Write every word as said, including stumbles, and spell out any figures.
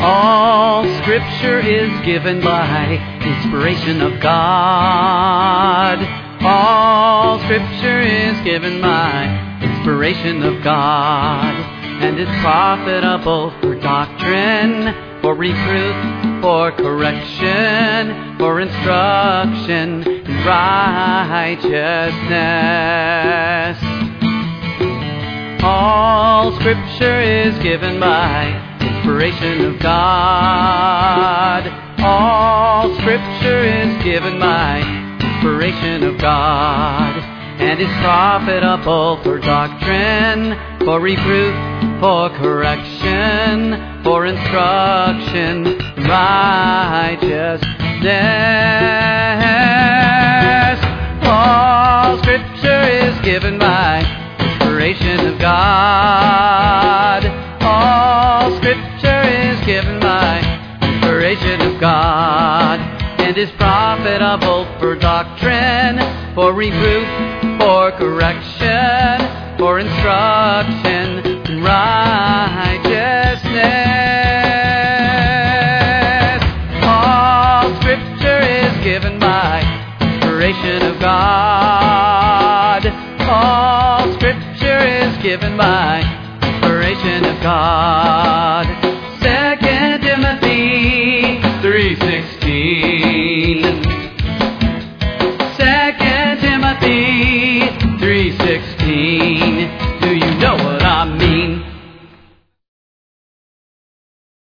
All Scripture is given by inspiration of God. All Scripture is given by inspiration of God, and is profitable for doctrine, for reproof, for correction, for instruction in righteousness. All Scripture is given by inspiration of God. All Scripture is given by inspiration of God, and is profitable for doctrine, for reproof, for correction, for instruction in righteousness. All Scripture is given by inspiration of God. All Scripture is given by inspiration of God, and is profitable for doctrine, for reproof, for correction, for instruction in righteousness. All Scripture is given by inspiration of God. All Scripture is given by inspiration of God.